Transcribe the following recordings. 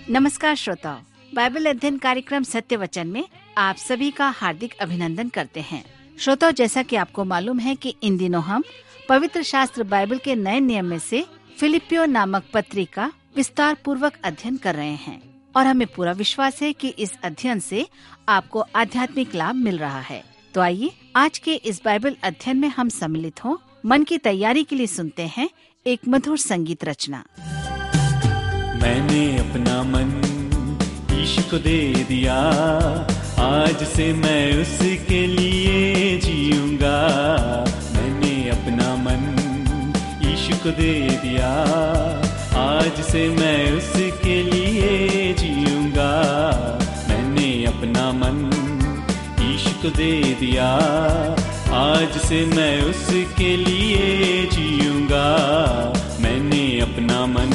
नमस्कार श्रोताओ, बाइबल अध्ययन कार्यक्रम सत्य वचन में आप सभी का हार्दिक अभिनंदन करते हैं। श्रोताओ, जैसा कि आपको मालूम है कि इन दिनों हम पवित्र शास्त्र बाइबल के नए नियम में से फिलिपियो नामक पत्री का विस्तार पूर्वक अध्ययन कर रहे हैं और हमें पूरा विश्वास है कि इस अध्ययन से आपको आध्यात्मिक लाभ मिल रहा है। तो आइए आज के इस बाइबल अध्ययन में हम सम्मिलित हों। मन की तैयारी के लिए सुनते हैं एक मधुर संगीत रचना। मैंने अपना मन यीशु को दे दिया, आज से मैं उसके लिए जीऊंगा। मैंने अपना मन यीशु को दे दिया, आज से मैं उसके लिए जीऊंगा। मैंने अपना मन यीशु को दे दिया, आज से मैं उसके लिए जीऊंगा। मैंने अपना मन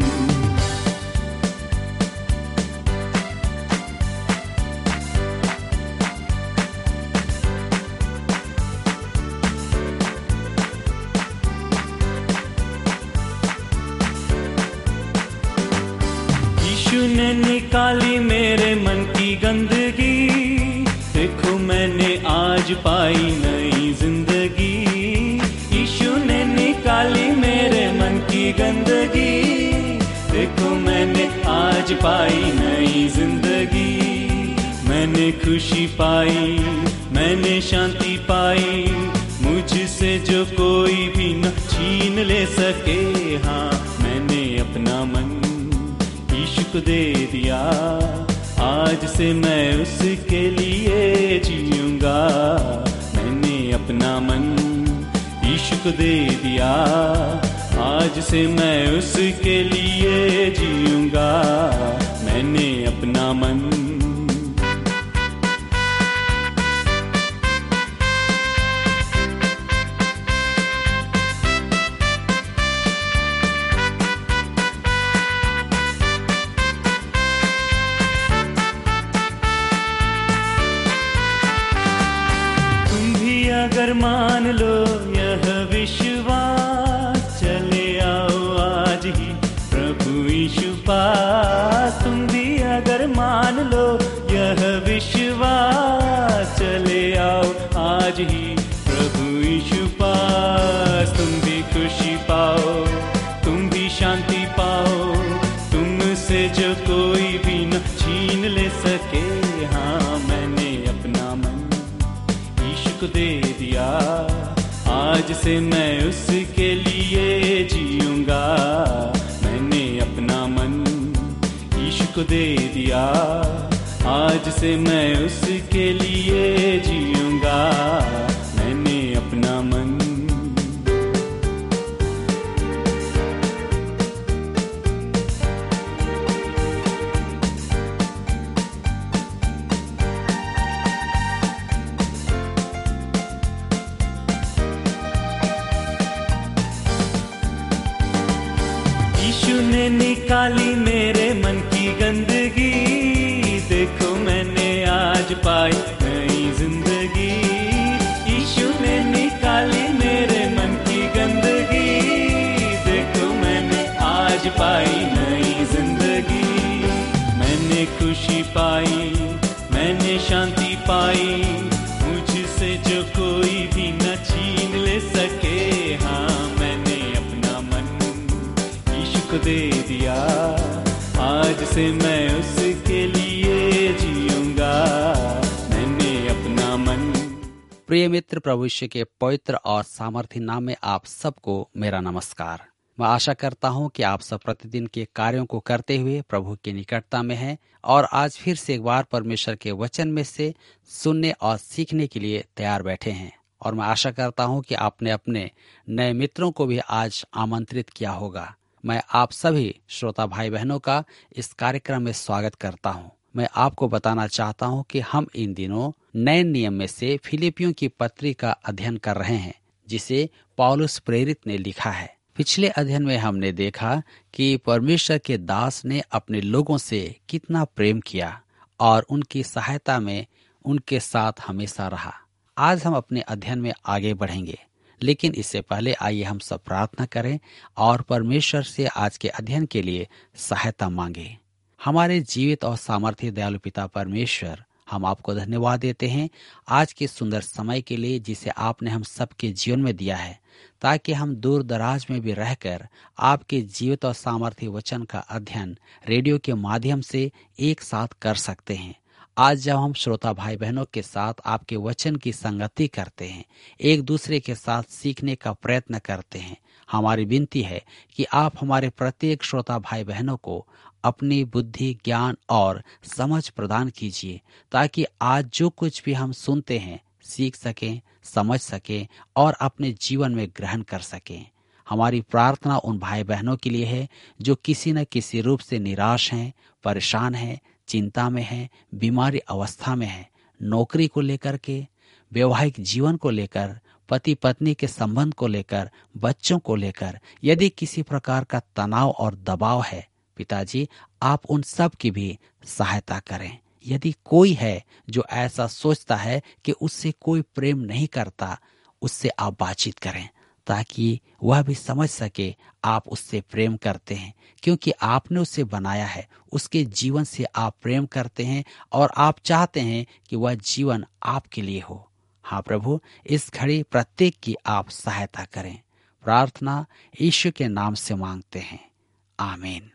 ने निकाली मेरे मन की गंदगी, देखो मैंने आज पाई नई जिंदगी। यीशु ने निकाली मेरे मन की गंदगी, देखो मैंने आज पाई नई जिंदगी। मैंने खुशी पाई, मैंने शांति पाई, मुझसे जो कोई भी न छीन ले सके। हाँ, मैंने अपना मन यीशु को दे दिया, आज से मैं उसके लिए जीऊंगा। मैंने अपना मन यीशु को दे दिया, आज से मैं उसके लिए जीऊंगा। मैंने अपना मन अगर मान लो यह विश्वास, चले आओ आज ही प्रभु यीशु पास। तुम भी अगर मान लो यह विश्वास, चले आओ आज ही प्रभु यीशु पास। तुम भी खुशी पाओ, तुम भी शांति पाओ, तुमसे जो कोई भी न छीन ले सके। हाँ, मैंने अपना मन यीशु को दे दिया, आज से मैं उसके लिए जीऊंगा। मैंने अपना मन यीशु को दे दिया, आज से मैं उसके लिए जीऊंगा। मैंने अपना मन ने निकाली मेरे मन की गंदगी, देखो मैंने आज पाई नई जिंदगी। यीशु ने निकाली मेरे मन की गंदगी, देखो मैंने आज पाई नई जिंदगी। मैंने खुशी पाई, मैंने शांति पाई, मुझसे जो कोई भी न छीन ले सके। हाँ, मैंने अपना मन को दे दिया, आज से मैं उसके लिए जीऊंगा। मैंने अपना मन। प्रिय मित्र, प्रभु यीशु के पवित्र और सामर्थी नाम में आप सबको मेरा नमस्कार। मैं आशा करता हूं कि आप सब प्रतिदिन के कार्यों को करते हुए प्रभु की निकटता में हैं और आज फिर से एक बार परमेश्वर के वचन में से सुनने और सीखने के लिए तैयार बैठे हैं। और मैं आशा करता हूं कि आपने अपने नए मित्रों को भी आज आमंत्रित किया होगा। मैं आप सभी श्रोता भाई बहनों का इस कार्यक्रम में स्वागत करता हूं। मैं आपको बताना चाहता हूं कि हम इन दिनों नए नियम में से फिलिपियों की पत्री का अध्ययन कर रहे हैं, जिसे पौलुस प्रेरित ने लिखा है। पिछले अध्ययन में हमने देखा कि परमेश्वर के दास ने अपने लोगों से कितना प्रेम किया और उनकी सहायता में उनके साथ हमेशा रहा। आज हम अपने अध्ययन में आगे बढ़ेंगे, लेकिन इससे पहले आइए हम सब प्रार्थना करें और परमेश्वर से आज के अध्ययन के लिए सहायता मांगे। हमारे जीवित और सामर्थ्य दयालु पिता परमेश्वर, हम आपको धन्यवाद देते हैं आज के सुंदर समय के लिए जिसे आपने हम सबके जीवन में दिया है, ताकि हम दूर दराज में भी रहकर आपके जीवित और सामर्थ्य वचन का अध्ययन रेडियो के माध्यम से एक साथ कर सकते हैं। आज जब हम श्रोता भाई बहनों के साथ आपके वचन की संगति करते हैं, एक दूसरे के साथ सीखने का प्रयत्न करते हैं, हमारी विनती है कि आप हमारे प्रत्येक श्रोता भाई बहनों को अपनी बुद्धि, ज्ञान और समझ प्रदान कीजिए, ताकि आज जो कुछ भी हम सुनते हैं सीख सकें, समझ सकें और अपने जीवन में ग्रहण कर सकें। हमारी प्रार्थना उन भाई बहनों के लिए है जो किसी न किसी रूप से निराश हैं, परेशान हैं, चिंता में हैं, बीमारी अवस्था में हैं, नौकरी को लेकर के, वैवाहिक जीवन को लेकर, पति पत्नी के संबंध को लेकर, बच्चों को लेकर, यदि किसी प्रकार का तनाव और दबाव है, पिताजी आप उन सब की भी सहायता करें। यदि कोई है जो ऐसा सोचता है कि उससे कोई प्रेम नहीं करता, उससे आप बातचीत करें ताकि वह भी समझ सके आप उससे प्रेम करते हैं, क्योंकि आपने उसे बनाया है, उसके जीवन से आप प्रेम करते हैं और आप चाहते हैं कि वह जीवन आपके लिए हो। हाँ प्रभु, इस घड़ी प्रत्येक की आप सहायता करें। प्रार्थना यीशु के नाम से मांगते हैं, आमीन।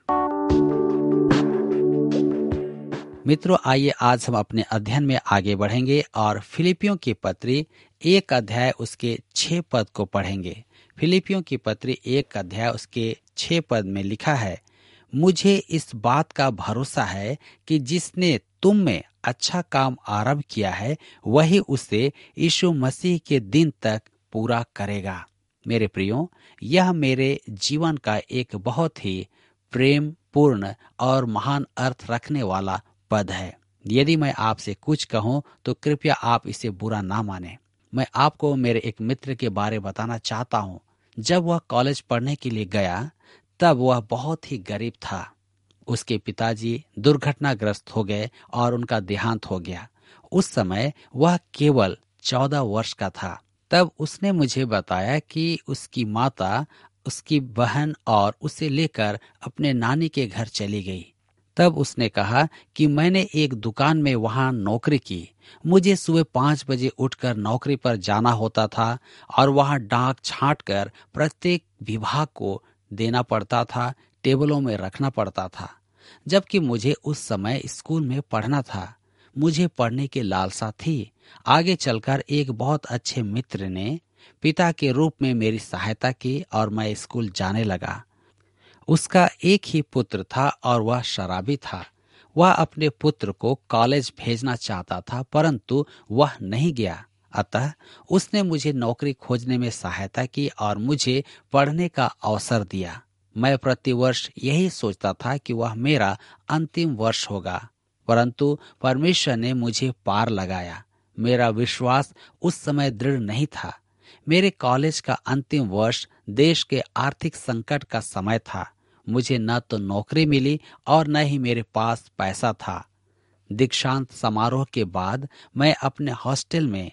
मित्रों, आइए आज हम अपने अध्ययन में आगे बढ़ेंगे और फिलिपियों की पत्री 1 अध्याय उसके 6 पद को पढ़ेंगे। फिलिपियों की पत्री 1 अध्याय उसके 6 पद में लिखा है, मुझे इस बात का भरोसा है कि जिसने तुम में अच्छा काम आरंभ किया है वही उसे यीशु मसीह के दिन तक पूरा करेगा। मेरे प्रियो, यह मेरे जीवन का एक बहुत ही प्रेम पूर्ण और महान अर्थ रखने वाला पद है। यदि मैं आपसे कुछ कहूं तो कृपया आप इसे बुरा ना माने। मैं आपको मेरे एक मित्र के बारे बताना चाहता हूं। जब वह कॉलेज पढ़ने के लिए गया तब वह बहुत ही गरीब था। उसके पिताजी दुर्घटनाग्रस्त हो गए और उनका देहांत हो गया। उस समय वह केवल 14 वर्ष का था। तब उसने मुझे बताया कि उसकी माता, उसकी बहन और उसे लेकर अपने नानी के घर चली गई। तब उसने कहा कि मैंने एक दुकान में वहां नौकरी की। मुझे सुबह 5 बजे उठकर नौकरी पर जाना होता था और वहां डाक छांट कर प्रत्येक विभाग को देना पड़ता था, टेबलों में रखना पड़ता था। जबकि मुझे उस समय स्कूल में पढ़ना था, मुझे पढ़ने की लालसा थी। आगे चलकर एक बहुत अच्छे मित्र ने पिता के रूप में मेरी सहायता की और मैं स्कूल जाने लगा। उसका एक ही पुत्र था और वह शराबी था। वह अपने पुत्र को कॉलेज भेजना चाहता था, परंतु वह नहीं गया। अतः उसने मुझे नौकरी खोजने में सहायता की और मुझे पढ़ने का अवसर दिया। मैं प्रतिवर्ष यही सोचता था कि वह मेरा अंतिम वर्ष होगा, परंतु परमेश्वर ने मुझे पार लगाया। मेरा विश्वास उस समय दृढ़ नहीं था। मेरे कॉलेज का अंतिम वर्ष देश के आर्थिक संकट का समय था। मुझे न तो नौकरी मिली और न ही मेरे पास पैसा था। दीक्षांत समारोह के बाद मैं अपने हॉस्टल में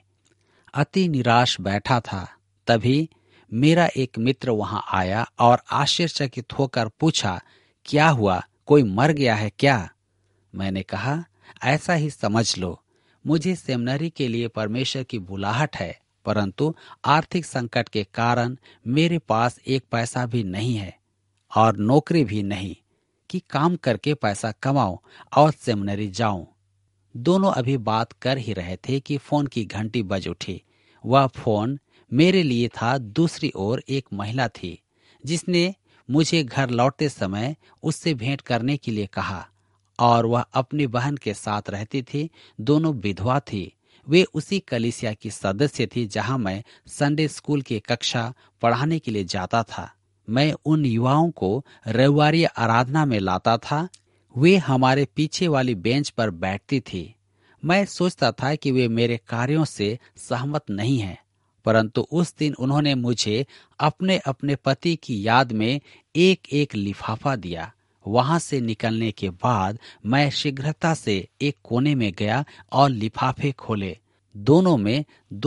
अति निराश बैठा था। तभी मेरा एक मित्र वहां आया और आश्चर्यचकित होकर पूछा, क्या हुआ, कोई मर गया है क्या? मैंने कहा, ऐसा ही समझ लो। मुझे सेमिनरी के लिए परमेश्वर की बुलाहट है, परंतु आर्थिक संकट के कारण मेरे पास एक पैसा भी नहीं है और नौकरी भी नहीं कि काम करके पैसा कमाऊं और सेमिनरी जाऊं। दोनों अभी बात कर ही रहे थे कि फोन की घंटी बज उठी। वह फोन मेरे लिए था। दूसरी ओर एक महिला थी जिसने मुझे घर लौटते समय उससे भेंट करने के लिए कहा और वह अपनी बहन के साथ रहती थी। दोनों विधवा थी। वे उसी कलीसिया की सदस्य थी जहां मैं संडे स्कूल की कक्षा पढ़ाने के लिए जाता था। मैं उन युवाओं को रविवारी आराधना में लाता था। वे हमारे पीछे वाली बेंच पर बैठती थी। मैं सोचता था कि वे मेरे कार्यों से सहमत नहीं हैं, परंतु उस दिन उन्होंने मुझे अपने अपने पति की याद में एक एक लिफाफा दिया। वहां से निकलने के बाद मैं शीघ्रता से एक कोने में गया और लिफाफे खोले। दोनों में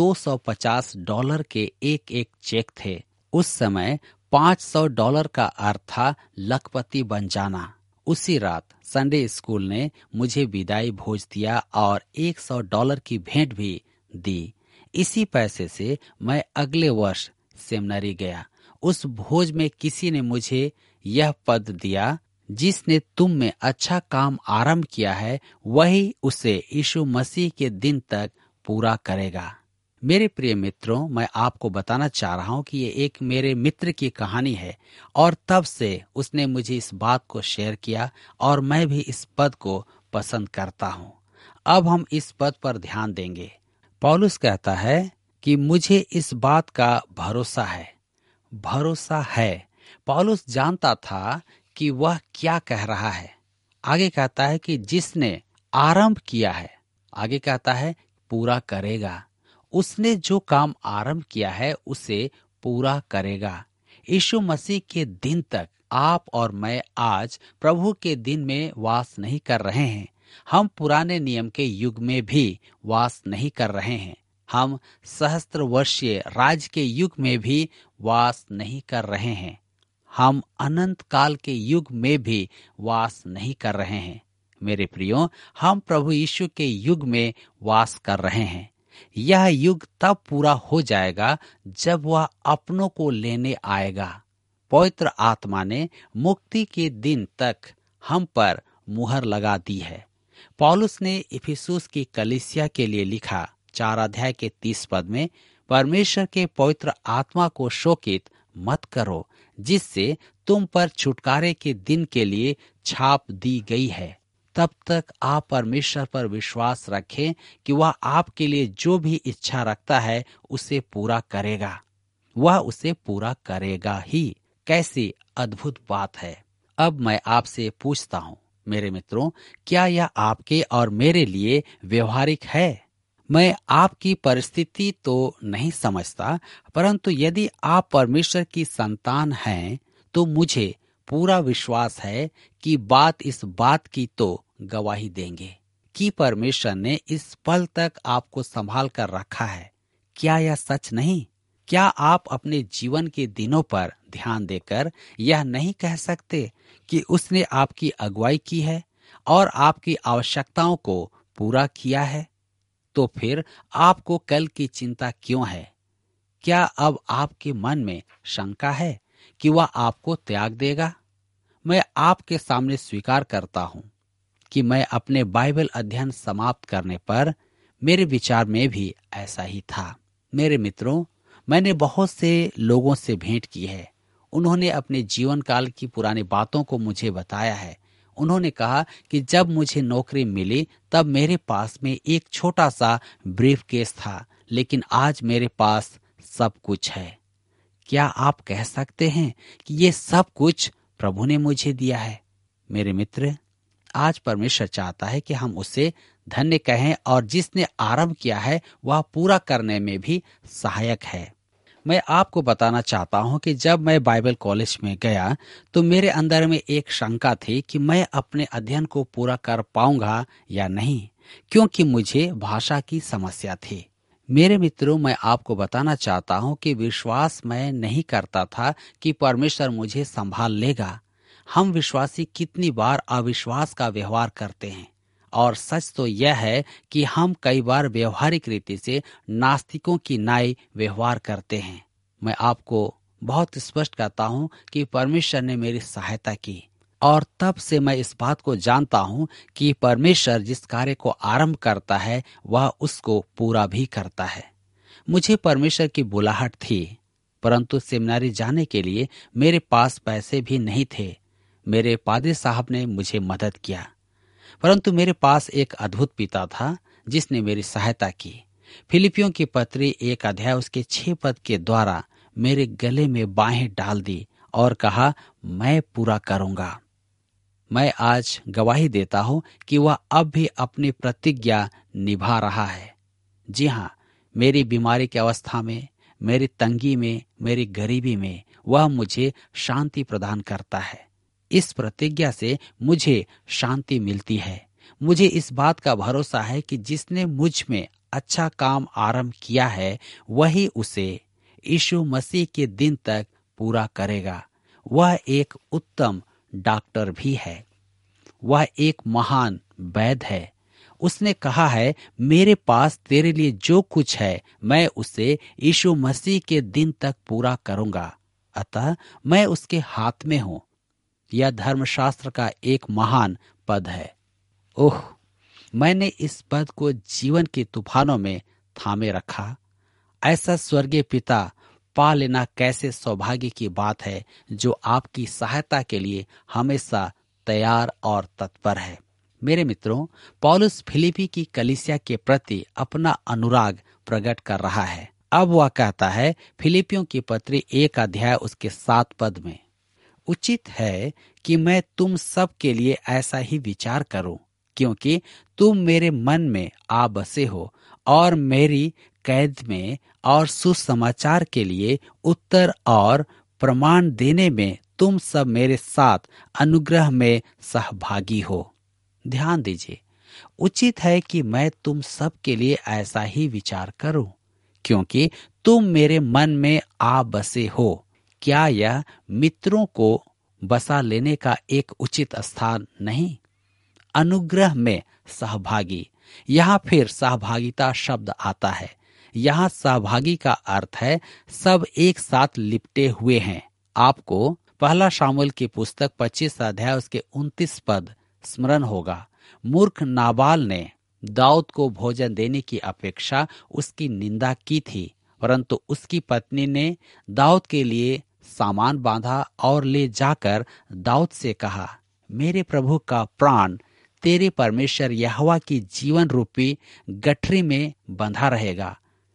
$250 के एक एक चेक थे। उस समय $500 का अर्थ था लखपति बन जाना। उसी रात संडे स्कूल ने मुझे विदाई भोज दिया और $100 की भेंट भी दी। इसी पैसे से मैं अगले वर्ष सेमिनरी गया। उस भोज में किसी ने मुझे यह पद दिया, जिसने तुम में अच्छा काम आरंभ किया है वही उसे यीशु मसीह के दिन तक पूरा करेगा। मेरे प्रिय मित्रों, मैं आपको बताना चाह रहा हूं कि ये एक मेरे मित्र की कहानी है और तब से उसने मुझे इस बात को शेयर किया और मैं भी इस पद को पसंद करता हूं। अब हम इस पद पर ध्यान देंगे। पौलुस कहता है कि मुझे इस बात का भरोसा है। भरोसा है। पौलुस जानता था कि वह क्या कह रहा है। आगे कहता है कि जिसने आरंभ किया है, आगे कहता है पूरा करेगा। उसने जो काम आरंभ किया है उसे पूरा करेगा। यीशु मसीह के दिन तक आप और मैं आज प्रभु के दिन में वास नहीं कर रहे हैं। हम पुराने नियम के युग में भी वास नहीं कर रहे हैं। हम सहस्त्र वर्षीय राज के युग में भी वास नहीं कर रहे हैं। हम अनंत काल के युग में भी वास नहीं कर रहे हैं। मेरे प्रियो, हम प्रभु यीशु के युग में वास कर रहे हैं। यह युग तब पूरा हो जाएगा जब वह अपनों को लेने आएगा। पवित्र आत्मा ने मुक्ति के दिन तक हम पर मुहर लगा दी है। पौलुस ने इफिसुस की कलीसिया के लिए लिखा 4 अध्याय के 30 पद में, परमेश्वर के पवित्र आत्मा को शोकित मत करो, जिससे तुम पर छुटकारे के दिन के लिए छाप दी गई है। तब तक आप परमेश्वर पर विश्वास रखें कि वह आपके लिए जो भी इच्छा रखता है उसे पूरा करेगा। वह उसे पूरा करेगा ही। कैसी अद्भुत बात है। अब मैं आपसे पूछता हूँ मेरे मित्रों, क्या यह आपके और मेरे लिए व्यवहारिक है? मैं आपकी परिस्थिति तो नहीं समझता, परंतु यदि आप परमेश्वर की संतान हैं तो मुझे पूरा विश्वास है कि इस बात की तो गवाही देंगे कि परमेश्वर ने इस पल तक आपको संभाल कर रखा है। क्या यह सच नहीं? क्या आप अपने जीवन के दिनों पर ध्यान देकर यह नहीं कह सकते कि उसने आपकी अगुवाई की है और आपकी आवश्यकताओं को पूरा किया है? तो फिर आपको कल की चिंता क्यों है? क्या अब आपके मन में शंका है कि वह आपको त्याग देगा? मैं आपके सामने स्वीकार करता हूं कि मैं अपने बाइबल अध्ययन समाप्त करने पर मेरे विचार में भी ऐसा ही था। मेरे मित्रों, मैंने बहुत से लोगों से भेंट की है। उन्होंने अपने जीवन काल की पुरानी बातों को मुझे बताया है। उन्होंने कहा कि जब मुझे नौकरी मिली तब मेरे पास में एक छोटा सा ब्रीफ केस था, लेकिन आज मेरे पास सब कुछ है। क्या आप कह सकते हैं कि ये सब कुछ प्रभु ने मुझे दिया है? मेरे मित्र, आज परमेश्वर चाहता है कि हम उसे धन्य कहें और जिसने आरंभ किया है वह पूरा करने में भी सहायक है। मैं आपको बताना चाहता हूं कि जब मैं बाइबल कॉलेज में गया तो मेरे अंदर में एक शंका थी कि मैं अपने अध्ययन को पूरा कर पाऊंगा या नहीं, क्योंकि मुझे भाषा की समस्या थी। मेरे मित्रों, मैं आपको बताना चाहता हूं कि विश्वास मैं नहीं करता था कि परमेश्वर मुझे संभाल लेगा। हम विश्वासी कितनी बार अविश्वास का व्यवहार करते हैं, और सच तो यह है कि हम कई बार व्यवहारिक रीति से नास्तिकों की नाई व्यवहार करते हैं। मैं आपको बहुत स्पष्ट कहता हूं कि परमेश्वर ने मेरी सहायता की, और तब से मैं इस बात को जानता हूं कि परमेश्वर जिस कार्य को आरंभ करता है वह उसको पूरा भी करता है। मुझे परमेश्वर की बुलाहट थी, परंतु सेमिनारी जाने के लिए मेरे पास पैसे भी नहीं थे। मेरे पादरी साहब ने मुझे मदद किया, परंतु मेरे पास एक अद्भुत पिता था जिसने मेरी सहायता की। फिलिपियों की पत्री 1 अध्याय उसके 6 पद के द्वारा मेरे गले में बाहें डाल दी और कहा, मैं पूरा करूंगा। मैं आज गवाही देता हूं कि वह अब भी अपनी प्रतिज्ञा निभा रहा है। जी हाँ, मेरी बीमारी की अवस्था में, मेरी तंगी में, मेरी गरीबी में वह मुझे शांति प्रदान करता है। इस प्रतिज्ञा से मुझे शांति मिलती है। मुझे इस बात का भरोसा है कि जिसने मुझ में अच्छा काम आरंभ किया है वही उसे यीशु मसीह के दिन तक पूरा करेगा। वह एक उत्तम डॉक्टर भी है। वह एक महान वैद्य है। उसने कहा है, मेरे पास तेरे लिए जो कुछ है मैं उसे यीशु मसीह के दिन तक पूरा करूंगा। अतः मैं उसके हाथ में हूं। यह धर्मशास्त्र का एक महान पद है। ओह, मैंने इस पद को जीवन के तूफानों में थामे रखा। ऐसा स्वर्गीय पिता पा लेना कैसे सौभाग्य की बात है, जो आपकी सहायता के लिए हमेशा तैयार और तत्पर है। मेरे मित्रों, पौलुस फिलिपी की कलीसिया के प्रति अपना अनुराग प्रकट कर रहा है। अब वह कहता है फिलिपियों की पत्री 1 अध्याय उसके 7 पद में, उचित है कि मैं तुम सब के लिए ऐसा ही विचार करूं, क्योंकि तुम मेरे मन में आ बसे हो और मेरी कैद में और सुसमाचार के लिए उत्तर और प्रमाण देने में तुम सब मेरे साथ अनुग्रह में सहभागी हो। ध्यान दीजिए, उचित है कि मैं तुम सब के लिए ऐसा ही विचार करूं, क्योंकि तुम मेरे मन में आ बसे हो। क्या यह मित्रों को बसा लेने का एक उचित स्थान नहीं? अनुग्रह में सहभागी, यहाँ फिर सहभागिता शब्द आता है। यहाँ सहभागी का अर्थ है सब एक साथ लिपटे हुए हैं। आपको पहला शामुएल की पुस्तक 25 अध्याय उसके 29 पद स्मरण होगा। मूर्ख नाबाल ने दाऊद को भोजन देने की अपेक्षा उसकी निंदा की थी, परंतु उसकी पत्नी ने दाऊद के लिए सामान बांधा और ले जाकर दाऊद से कहा, मेरे प्रभु का प्राण तेरे परमेश्वर यहोवा की जीवन रूपी गठरी में बंधा रहेगा।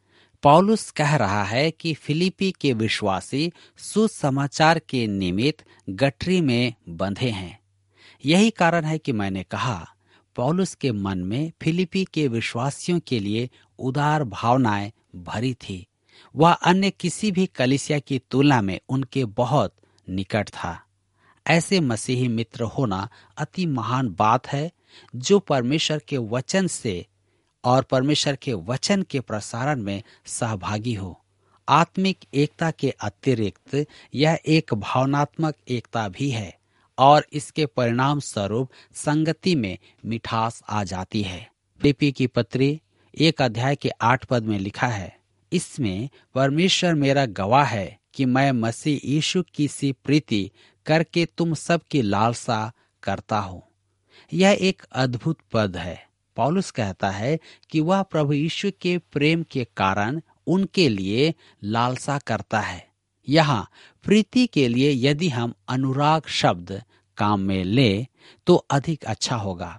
पौलुस कह रहा है कि फिलिपी के विश्वासी सुसमाचार के निमित्त गठरी में बंधे हैं। यही कारण है कि मैंने कहा, पौलुस के मन में फिलिपी के विश्वासियों के लिए उदार भावनाएं भरी थी। वह अन्य किसी भी कलीसिया की तुलना में उनके बहुत निकट था। ऐसे मसीही मित्र होना अति महान बात है, जो परमेश्वर के वचन से और परमेश्वर के वचन के प्रसारण में सहभागी हो। आत्मिक एकता के अतिरिक्त यह एक भावनात्मक एकता भी है और इसके परिणाम स्वरूप संगति में मिठास आ जाती है। फिलिप्पी की पत्री 1 अध्याय के 8 पद में लिखा है, इसमें परमेश्वर मेरा गवाह है कि मैं मसीह यीशु की सी प्रीति करके तुम सब की लालसा करता हूँ। यह एक अद्भुत पद है। पौलुस कहता है कि वह प्रभु यीशु के प्रेम के कारण उनके लिए लालसा करता है। यहाँ प्रीति के लिए यदि हम अनुराग शब्द काम में ले तो अधिक अच्छा होगा।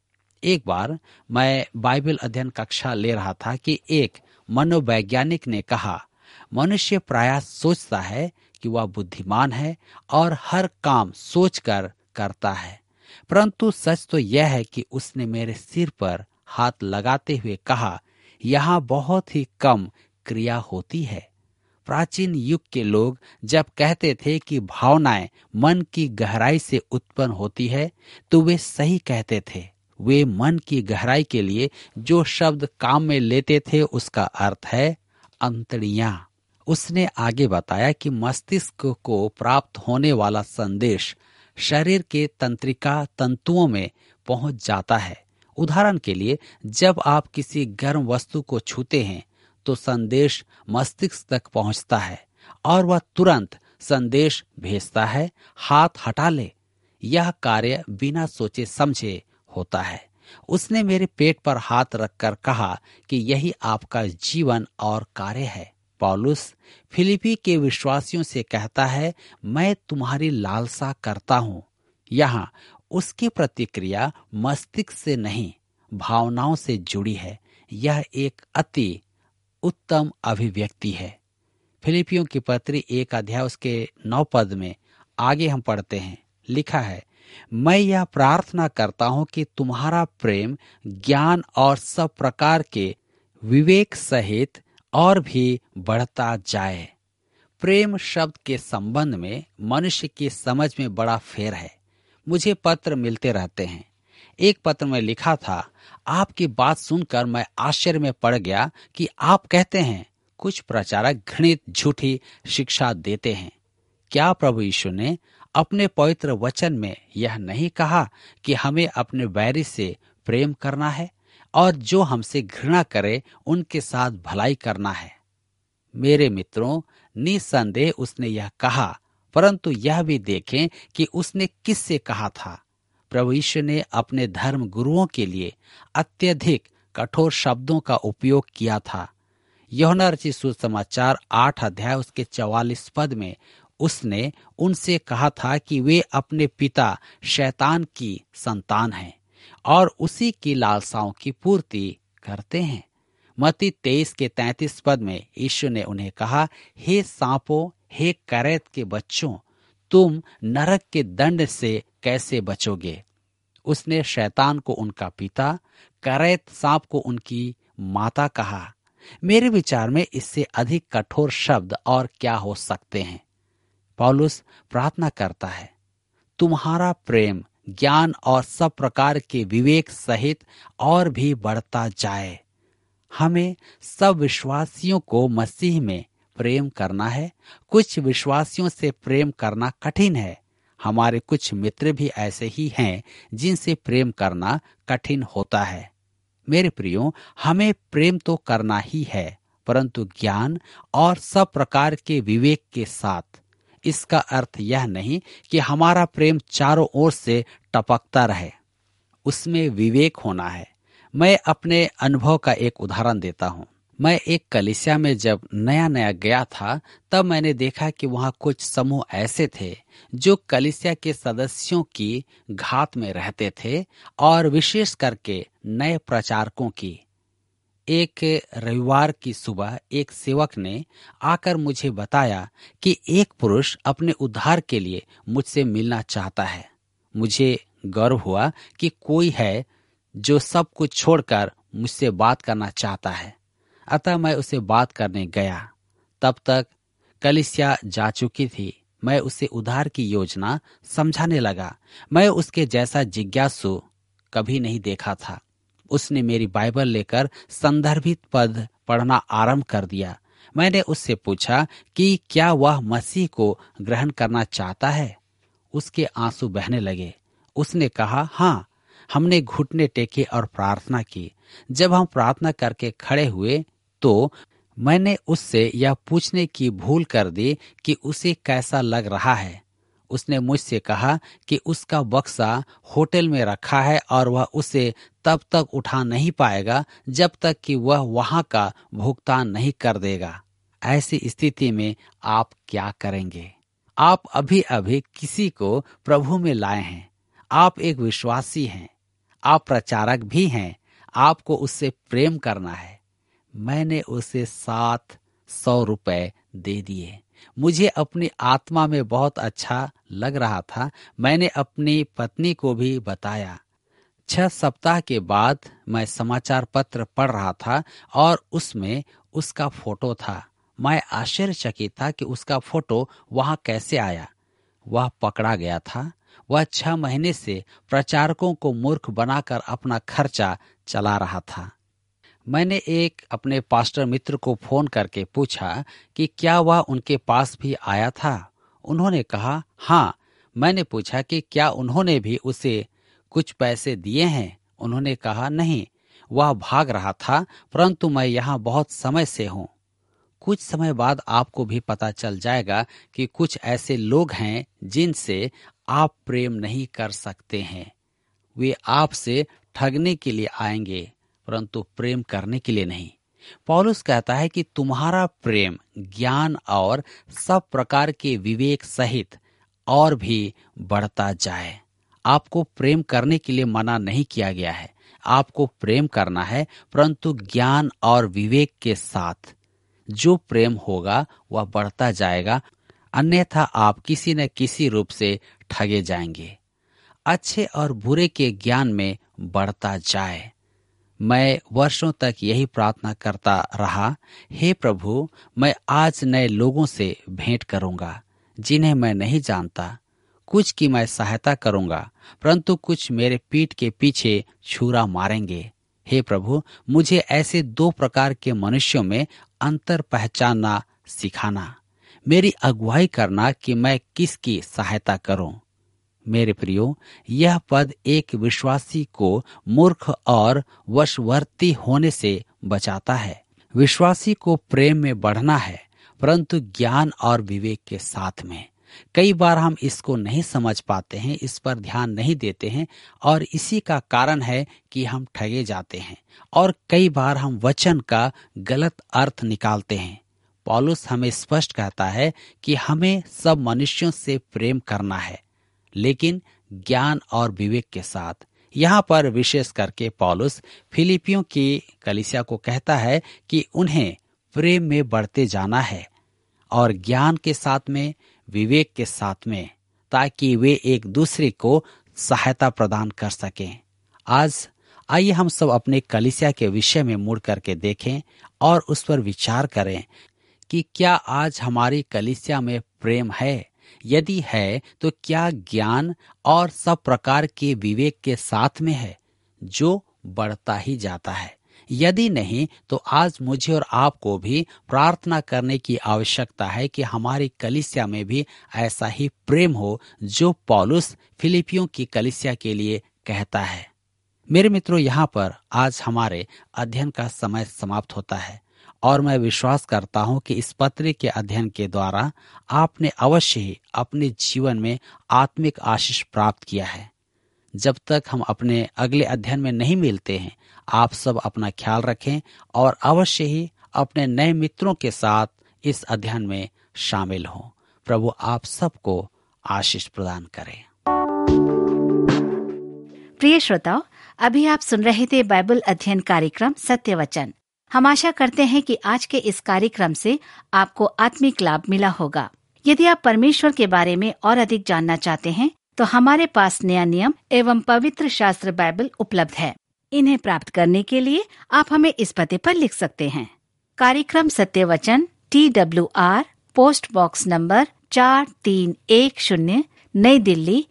एक बार मैं बाइबल अध्ययन कक्षा ले रहा था कि एक मनोवैज्ञानिक ने कहा, मनुष्य प्रायः सोचता है कि वह बुद्धिमान है और हर काम सोचकर करता है, परंतु सच तो यह है कि उसने मेरे सिर पर हाथ लगाते हुए कहा, यहाँ बहुत ही कम क्रिया होती है। प्राचीन युग के लोग जब कहते थे कि भावनाएं मन की गहराई से उत्पन्न होती है, तो वे सही कहते थे। वे मन की गहराई के लिए जो शब्द काम में लेते थे उसका अर्थ है अंतड़ियां। उसने आगे बताया कि मस्तिष्क को प्राप्त होने वाला संदेश शरीर के तंत्रिका तंतुओं में पहुंच जाता है। उदाहरण के लिए, जब आप किसी गर्म वस्तु को छूते हैं तो संदेश मस्तिष्क तक पहुंचता है और वह तुरंत संदेश भेजता है, हाथ हटा ले। यह कार्य बिना सोचे समझे होता है। उसने मेरे पेट पर हाथ रखकर कहा कि यही आपका जीवन और कार्य है। पौलुस फिलिपी के विश्वासियों से कहता है, मैं तुम्हारी लालसा करता हूं। यहाँ उसकी प्रतिक्रिया मस्तिष्क से नहीं, भावनाओं से जुड़ी है। यह एक अति उत्तम अभिव्यक्ति है। फिलिपियों की पत्री 1 अध्याय उसके 9 पद में आगे हम पढ़ते हैं, लिखा है, मैं यह प्रार्थना करता हूं कि तुम्हारा प्रेम ज्ञान और सब प्रकार के विवेक सहित और भी बढ़ता जाए। प्रेम शब्द के संबंध में मनुष्य की समझ में बड़ा फेर है। मुझे पत्र मिलते रहते हैं। एक पत्र में लिखा था, आपकी बात सुनकर मैं आश्चर्य में पड़ गया कि आप कहते हैं कुछ प्रचारक घृणित झूठी शिक्षा देते हैं। क्या प्रभु यीशु ने अपने पवित्र वचन में यह नहीं कहा कि हमें अपने बैरी से प्रेम करना है और जो हमसे घृणा करे उनके साथ भलाई करना है? मेरे मित्रों, निसंदेह उसने यह कहा, परंतु यह भी देखें कि उसने किससे कहा था। प्रभु यीशु ने अपने धर्म गुरुओं के लिए अत्यधिक कठोर शब्दों का उपयोग किया था। यूहन्ना रचित सुसमाचार 8 अध्याय उसके 44 पद में उसने उनसे कहा था कि वे अपने पिता शैतान की संतान हैं और उसी की लालसाओं की पूर्ति करते हैं। मत्ती 23 के 33 पद में यीशु ने उन्हें कहा, हे सांपों, हे करैत के बच्चों, तुम नरक के दंड से कैसे बचोगे? उसने शैतान को उनका पिता, करैत सांप को उनकी माता कहा। मेरे विचार में इससे अधिक कठोर शब्द और क्या हो सकते हैं। पौलुस प्रार्थना करता है, तुम्हारा प्रेम ज्ञान और सब प्रकार के विवेक सहित और भी बढ़ता जाए। हमें सब विश्वासियों को मसीह में प्रेम करना है। कुछ विश्वासियों से प्रेम करना कठिन है। हमारे कुछ मित्र भी ऐसे ही हैं जिनसे प्रेम करना कठिन होता है। मेरे प्रियो, हमें प्रेम तो करना ही है, परंतु ज्ञान और सब प्रकार के विवेक के साथ। इसका अर्थ यह नहीं कि हमारा प्रेम चारों ओर से टपकता रहे, उसमें विवेक होना है। मैं अपने अनुभव का एक उदाहरण देता हूँ। मैं एक कलीसिया में जब नया नया गया था, तब मैंने देखा कि वहाँ कुछ समूह ऐसे थे जो कलीसिया के सदस्यों की घात में रहते थे और विशेष करके नए प्रचारकों की। एक रविवार की सुबह एक सेवक ने आकर मुझे बताया कि एक पुरुष अपने उद्धार के लिए मुझसे मिलना चाहता है। मुझे गर्व हुआ कि कोई है जो सब कुछ छोड़कर मुझसे बात करना चाहता है। अतः मैं उसे बात करने गया। तब तक कलीसिया जा चुकी थी। मैं उसे उद्धार की योजना समझाने लगा। मैं उसके जैसा जिज्ञासु कभी नहीं देखा था। उसने मेरी बाइबल लेकर संदर्भित पद पढ़ना आरंभ कर दिया। मैंने उससे पूछा कि क्या वह मसीह को ग्रहण करना चाहता है। उसके आंसू बहने लगे। उसने कहा, हाँ। हमने घुटने टेके और प्रार्थना की। जब हम प्रार्थना करके खड़े हुए तो मैंने उससे यह पूछने की भूल कर दी कि उसे कैसा लग रहा है। उसने मुझसे कहा कि उसका बक्सा होटल में रखा है और वह उसे तब तक उठा नहीं पाएगा जब तक कि वह वहां का भुगतान नहीं कर देगा। ऐसी स्थिति में आप क्या करेंगे? आप अभी अभी किसी को प्रभु में लाए हैं। आप एक विश्वासी हैं। आप प्रचारक भी हैं। आपको उससे प्रेम करना है। मैंने उसे 700 रुपए दे दिए। मुझे अपनी आत्मा में बहुत अच्छा लग रहा था। मैंने अपनी पत्नी को भी बताया। 6 सप्ताह के बाद मैं समाचार पत्र पढ़ रहा था और उसमें उसका फोटो था। मैं आश्चर्यचकित था कि उसका फोटो वहां कैसे आया। वह पकड़ा गया था। वह 6 महीने से प्रचारकों को मूर्ख बनाकर अपना खर्चा चला रहा था। मैंने एक अपने पास्टर मित्र को फोन करके पूछा कि क्या वह उनके पास भी आया था। उन्होंने कहा, हाँ। मैंने पूछा कि क्या उन्होंने भी उसे कुछ पैसे दिए हैं। उन्होंने कहा, नहीं, वह भाग रहा था, परंतु मैं यहाँ बहुत समय से हूँ। कुछ समय बाद आपको भी पता चल जाएगा कि कुछ ऐसे लोग हैं जिनसे आप प्रेम नहीं कर सकते हैं। वे आपसे ठगने के लिए आएंगे, परंतु प्रेम करने के लिए नहीं। पौलुस कहता है कि तुम्हारा प्रेम ज्ञान और सब प्रकार के विवेक सहित और भी बढ़ता जाए। आपको प्रेम करने के लिए मना नहीं किया गया है। आपको प्रेम करना है, परंतु ज्ञान और विवेक के साथ। जो प्रेम होगा वह बढ़ता जाएगा, अन्यथा आप किसी न किसी रूप से ठगे जाएंगे। अच्छे और बुरे के ज्ञान में बढ़ता जाए। मैं वर्षों तक यही प्रार्थना करता रहा, हे प्रभु, मैं आज नए लोगों से भेंट करूंगा जिन्हें मैं नहीं जानता। कुछ की मैं सहायता करूंगा, परंतु कुछ मेरे पीठ के पीछे छुरा मारेंगे। हे प्रभु, मुझे ऐसे 2 प्रकार के मनुष्यों में अंतर पहचानना सिखाना। मेरी अगुवाई करना कि मैं किसकी सहायता करूं। मेरे प्रियो, यह पद एक विश्वासी को मूर्ख और वशवर्ती होने से बचाता है। विश्वासी को प्रेम में बढ़ना है, परंतु ज्ञान और विवेक के साथ में। कई बार हम इसको नहीं समझ पाते हैं, इस पर ध्यान नहीं देते हैं, और इसी का कारण है कि हम ठगे जाते हैं और कई बार हम वचन का गलत अर्थ निकालते हैं। पौलुस हमें स्पष्ट कहता है कि हमें सब मनुष्यों से प्रेम करना है, लेकिन ज्ञान और विवेक के साथ। यहाँ पर विशेष करके पौलुस फिलिपियों की कलीसिया को कहता है कि उन्हें प्रेम में बढ़ते जाना है और ज्ञान के साथ में, विवेक के साथ में, ताकि वे एक दूसरे को सहायता प्रदान कर सकें। आज आइए हम सब अपने कलीसिया के विषय में मुड़ करके देखें और उस पर विचार करें कि क्या आज हमारी कलीसिया में प्रेम है। यदि है तो क्या ज्ञान और सब प्रकार के विवेक के साथ में है, जो बढ़ता ही जाता है। यदि नहीं तो आज मुझे और आपको भी प्रार्थना करने की आवश्यकता है कि हमारी कलीसिया में भी ऐसा ही प्रेम हो जो पौलुस फिलिपियों की कलीसिया के लिए कहता है। मेरे मित्रों, यहाँ पर आज हमारे अध्ययन का समय समाप्त होता है और मैं विश्वास करता हूँ कि इस पत्र के अध्ययन के द्वारा आपने अवश्य ही अपने जीवन में आत्मिक आशीष प्राप्त किया है। जब तक हम अपने अगले अध्ययन में नहीं मिलते हैं, आप सब अपना ख्याल रखें और अवश्य ही अपने नए मित्रों के साथ इस अध्ययन में शामिल हों। प्रभु आप सबको आशीष प्रदान करें। प्रिय श्रोताओ, अभी आप सुन रहे थे बाइबल अध्ययन कार्यक्रम सत्य वचन। हम आशा करते हैं कि आज के इस कार्यक्रम से आपको आत्मिक लाभ मिला होगा। यदि आप परमेश्वर के बारे में और अधिक जानना चाहते हैं तो हमारे पास नया नियम एवं पवित्र शास्त्र बाइबल उपलब्ध है। इन्हें प्राप्त करने के लिए आप हमें इस पते पर लिख सकते हैं। कार्यक्रम सत्य वचन, TWR, पोस्ट बॉक्स नंबर 4310, नई दिल्ली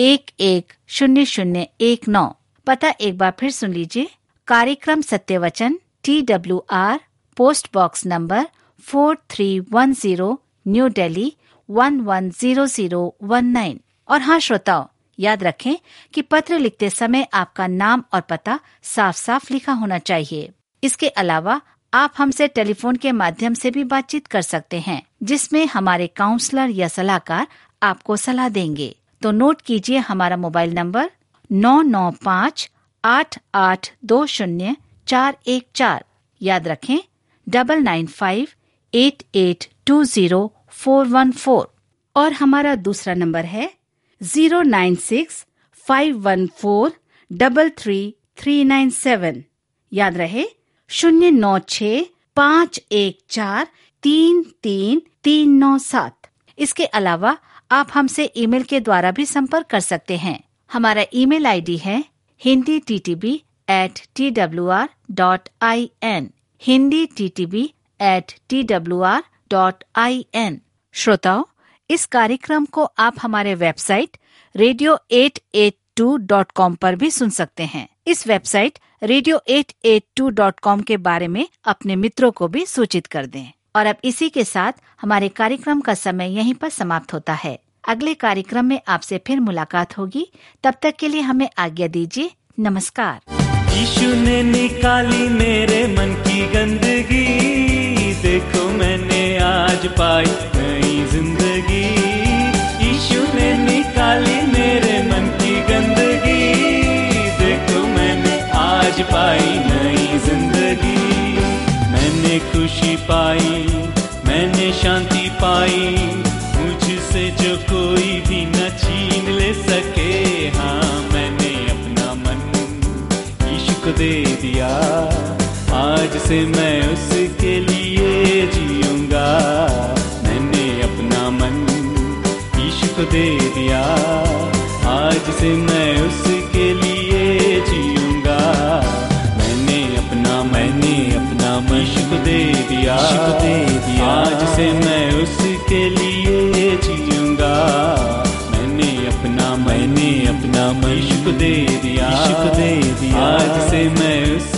110019। पता एक बार फिर सुन लीजिए। कार्यक्रम सत्य वचन, TWR, post box number 4310, new Delhi 110019। और हाँ श्रोताओ, याद रखें कि पत्र लिखते समय आपका नाम और पता साफ साफ लिखा होना चाहिए। इसके अलावा आप हमसे टेलीफोन के माध्यम से भी बातचीत कर सकते हैं, जिसमें हमारे काउंसलर या सलाहकार आपको सलाह देंगे। तो नोट कीजिए हमारा मोबाइल नंबर 9958820414। याद रखें 9958820414। और हमारा दूसरा नंबर है 09651433397। याद रहे 09651433397। इसके अलावा आप हमसे ईमेल के द्वारा भी संपर्क कर सकते हैं। हमारा ईमेल आईडी है hinditb@twr.in, hinditb@twr.in। श्रोताओ, इस कार्यक्रम को आप हमारे वेबसाइट radio882.com पर भी सुन सकते हैं। इस वेबसाइट radio882.com के बारे में अपने मित्रों को भी सूचित कर दें। और अब इसी के साथ हमारे कार्यक्रम का समय यहीं पर समाप्त होता है। अगले कार्यक्रम में आपसे फिर मुलाकात होगी। तब तक के लिए हमें आज्ञा दीजिए। नमस्कार। यीशु ने निकाली मेरे मन की गंदगी, देखो मैंने आज पाई नई जिंदगी। यीशु ने निकाली मेरे मन की गंदगी, देखो मैंने आज पाई नई जिंदगी। मैंने खुशी पाई, मैंने शांति पाई, मुझसे जो कोई भी न छीन ले सके। हाँ, मैंने अपना मन यीशु को दे दिया, आज से मैं उसके लिए जीऊंगा। मैंने अपना मन यीशु को दे दिया, आज से मैं उसके लिए जीऊंगा। मैंने अपना मन यीशु को दे दिया, आज से मैं उसके लिए जीऊंगा। मैंने अपना मन यीशु को दे दिया, आज से मैं